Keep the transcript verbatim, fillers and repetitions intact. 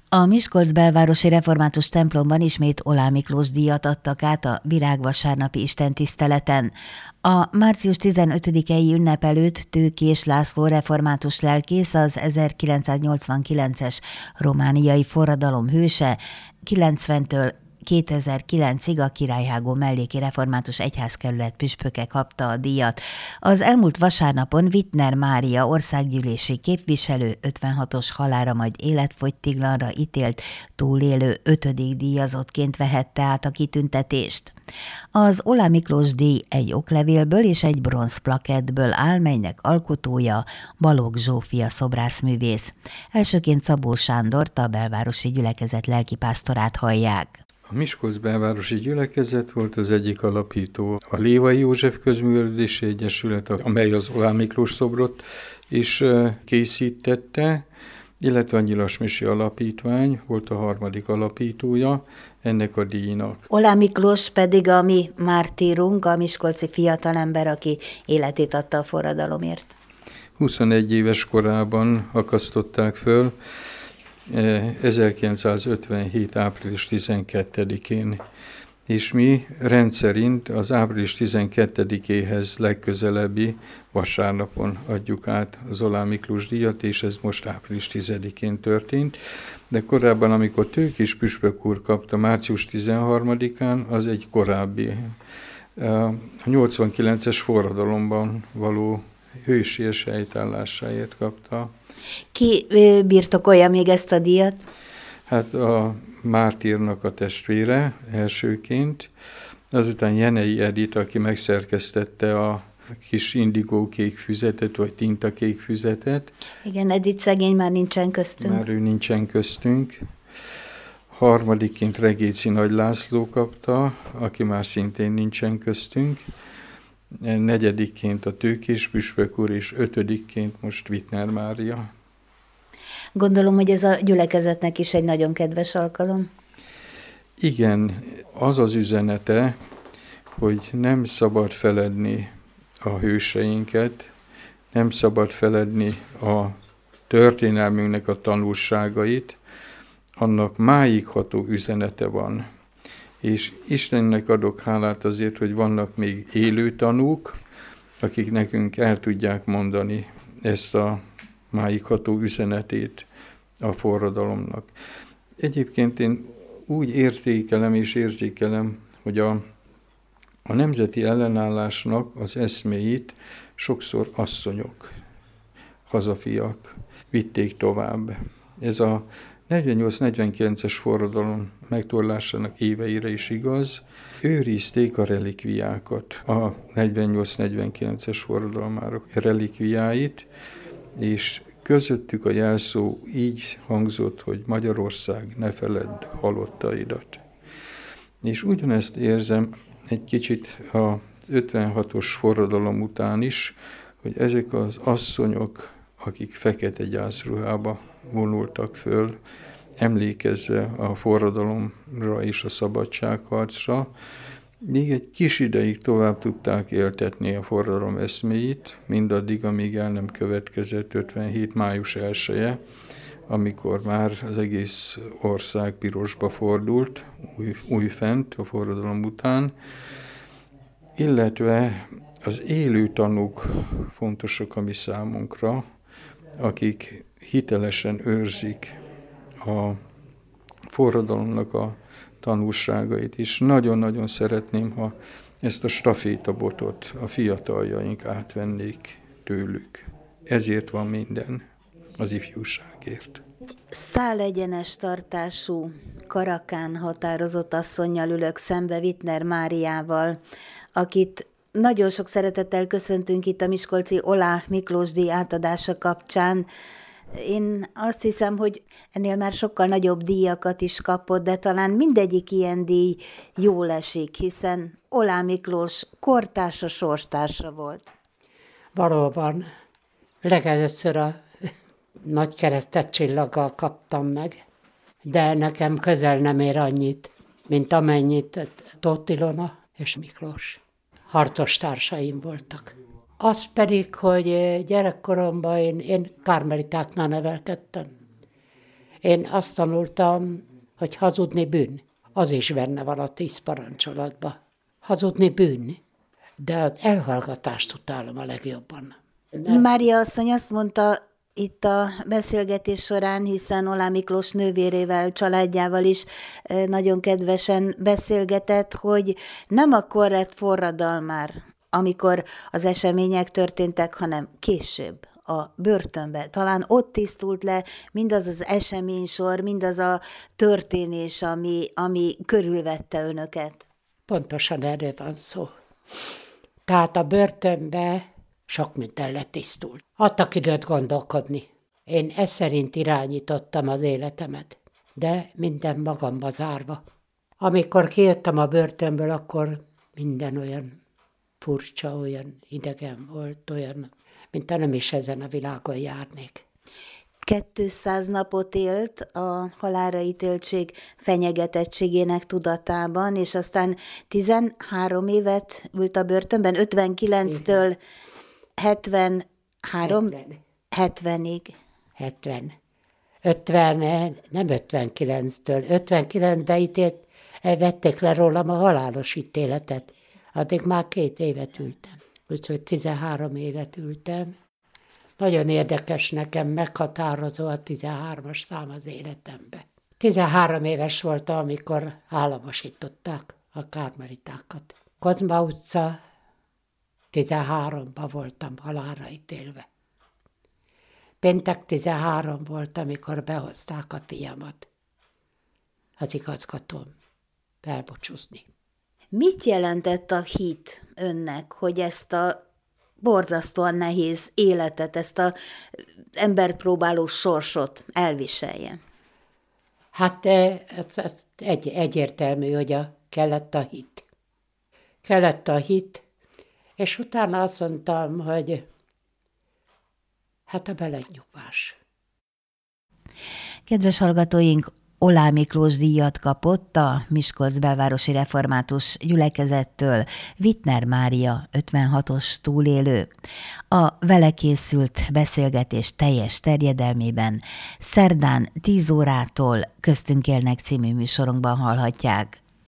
A Miskolc belvárosi református templomban ismét Oláh Miklós díjat adtak át a virágvasárnapi istentiszteleten. A március tizenötödikei ünnep előtt Tőkés László református lelkész, az ezerkilencszáznyolcvankilences romániai forradalom hőse, kilencventől kétezer-kilencig a Királyhágó melléki református egyházkerület püspöke kapta a díjat. Az elmúlt vasárnapon Wittner Mária országgyűlési képviselő ötvenhatos halálra majd életfogytiglanra ítélt túlélő ötödik díjazottként vehette át a kitüntetést. Az Oláh Miklós díj egy oklevélből és egy bronzplakettből áll, melynek alkotója Balogh Zsófia szobrászművész. Elsőként Szabó Sándort, a belvárosi gyülekezet lelkipásztorát hallják. A Miskolc belvárosi gyülekezet volt az egyik alapító. A Lévai József Közművelődési Egyesület, amely az Oláh Miklós szobrot is készítette, illetve a Nyilasmisi Alapítvány volt a harmadik alapítója ennek a díjnak. Oláh Miklós pedig a mi mártírunk, a miskolci fiatalember, aki életét adta a forradalomért. huszonegy éves korában akasztották föl, ezerkilencszázötvenhét. április tizenkettedikén, és mi rendszerint az április tizenkettedikéhez legközelebbi vasárnapon adjuk át az Oláh Miklós díjat, és ez most április tizedikén történt, de korábban, amikor Tőkés püspök úr kapta március tizenharmadikán, az egy korábbi, a nyolcvankilences forradalomban való hősies helytállásáért kapta. Ki birtokolja még ezt a díjat? Hát a mártírnak a testvére elsőként, azután Jenei Edith, aki megszerkesztette a kis indigó kék füzetet, vagy tintakék füzetet. Igen, Edith szegény már nincsen köztünk. Már ő nincsen köztünk. Harmadikként Regéci Nagy László kapta, aki már szintén nincsen köztünk. Negyedikként a Tőkés püspök úr, és ötödikként most Wittner Mária. Gondolom, hogy ez a gyülekezetnek is egy nagyon kedves alkalom. Igen, az az üzenete, hogy nem szabad feledni a hőseinket, nem szabad feledni a történelmünknek a tanulságait, annak máig ható üzenete van. És Istennek adok hálát azért, hogy vannak még élő tanúk, akik nekünk el tudják mondani ezt a máig ható üzenetét a forradalomnak. Egyébként én úgy érzékelem és érzékelem, hogy a, a nemzeti ellenállásnak az eszméit sokszor asszonyok, hazafiak vitték tovább. Ez a negyvennyolc-negyvenkilences forradalom megtorlásának éveire is igaz. Őrizték a relikviákat, a negyvennyolc-negyvenkilences forradalomárok relikviáit, és közöttük a jelszó így hangzott, hogy Magyarország, ne feledd halottaidat. És ugyanezt érzem egy kicsit az ötvenhatos forradalom után is, hogy ezek az asszonyok, akik fekete gyászruhába vonultak föl, emlékezve a forradalomra és a szabadságharcra, még egy kis ideig tovább tudták éltetni a forradalom eszméit, mindaddig, amíg el nem következett ötvenhét. május elseje, amikor már az egész ország pirosba fordult, új, újfent a forradalom után, illetve az élő tanúk fontosak a mi számunkra, akik hitelesen őrzik a forradalomnak a tanulságait is. Nagyon-nagyon szeretném, ha ezt a stafétabotot a fiataljaink átvennék tőlük. Ezért van minden, az ifjúságért. Szálegyenes tartású, karakán határozott asszonnyal ülök szembe, Wittner Máriával, akit nagyon sok szeretettel köszöntünk itt a miskolci Oláh Miklós díj átadása kapcsán. Én azt hiszem, hogy ennél már sokkal nagyobb díjakat is kapott, de talán mindegyik ilyen díj jól esik, hiszen Oláh Miklós kortársa, sorstársa volt. Valóban. Legelőször a nagy keresztes csillaggal kaptam meg, de nekem közel nem ér annyit, mint amennyit Tóth Ilona és Miklós. Harcos társaim voltak. Az pedig, hogy gyerekkoromban én, én karmelitáknál nevelkedtem. Én azt tanultam, hogy hazudni bűn. Az is benne van a tíz parancsolatban. Hazudni bűn, de az elhallgatást utálom a legjobban. Nem. Mária asszony azt mondta itt a beszélgetés során, hiszen Oláh Miklós nővérével, családjával is nagyon kedvesen beszélgetett, hogy nem akkor lett forradalmár, amikor az események történtek, hanem később a börtönbe. Talán ott tisztult le mindaz az eseménysor, mindaz a történés, ami, ami körülvette önöket. Pontosan erről van szó. Tehát a börtönbe sok minden letisztult. Adtak időt gondolkodni. Én ez szerint irányítottam az életemet, de minden magamba zárva. Amikor kijöttem a börtönből, akkor minden olyan furcsa, olyan idegen volt, olyan, mint ha nem is ezen a világon járnék. kétszáz napot élt a halálra ítéltség fenyegetettségének tudatában, és aztán tizenhárom évet ült a börtönben, ötvenkilenctől hetvenhárom, hetvenig. hetven. ötven, nem ötvenkilenctől, ötvenkilencben ítélt, vették le rólam a halálos ítéletet. Addig már két évet ültem. Úgyhogy tizenhárom évet ültem. Nagyon érdekes nekem, meghatározó a tizenhármas szám az életembe. tizenhárom éves voltam, amikor államosították a kármelitákat. Kozma utca, tizenháromban voltam halálra ítélve. Péntek tizenhárom volt, amikor behozták a fiamat az igazgatón elbúcsúzni. Mit jelentett a hit önnek, hogy ezt a borzasztóan nehéz életet, ezt az embert próbáló sorsot elviselje? Hát ez, ez egy, egyértelmű, hogy a, kellett a hit. Kellett a hit, és utána azt mondtam, hogy hát a belegnyugvás. Kedves hallgatóink, Oláh Miklós díjat kapott a Miskolc belvárosi református gyülekezettől Wittner Mária, ötvenhatos túlélő. A vele készült beszélgetés teljes terjedelmében szerdán tíz órától Köztünk élnek című műsorunkban hallhatják.